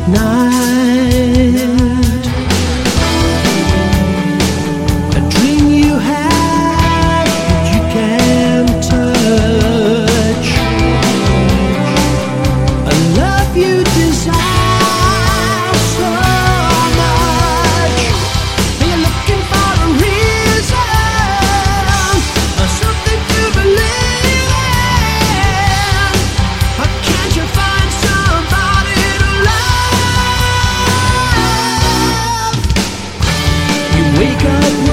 night. A dream you have that you can touch. A love you desire so much. You're looking for a reason, or something to believe in. Or can't you find somebody to love? You wake up